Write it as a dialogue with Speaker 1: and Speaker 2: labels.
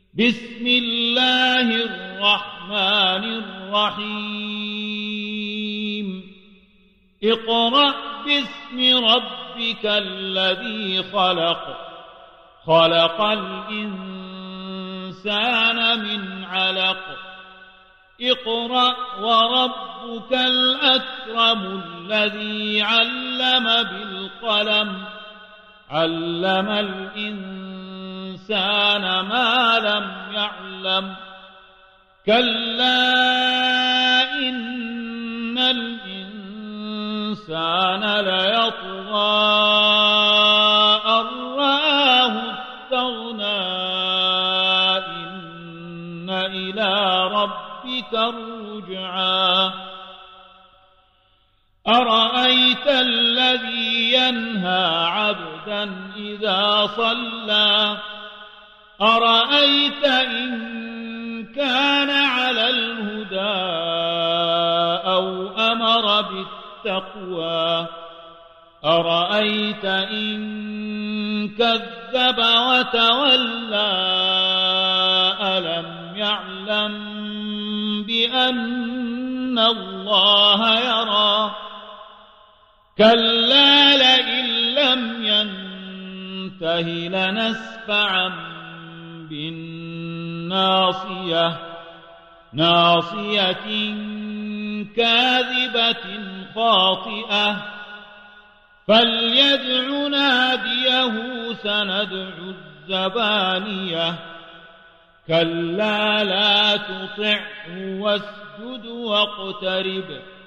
Speaker 1: بسم الله الرحمن الرحيم اقرأ باسم ربك الذي خلق خلق الإنسان من علق اقرأ وربك الأكرم الذي علم بالقلم علم الإنسان ما لم يعلم كلا إن الإنسان ليطغى أن رآه استغنى إن إلى ربك الرجعى أرأيت الذي ينهى عبدا إذا صلى أرأيت إن كان على الهدى أو أمر بالتقوى أرأيت إن كذب وتولى ألم يعلم بأن الله يرى كلا لئن لم ينته لنسفعا بالناصية ناصية كاذبة خاطئة فليدع ناديه سندع الزبانية كلا لا تطعه واسجد واقترب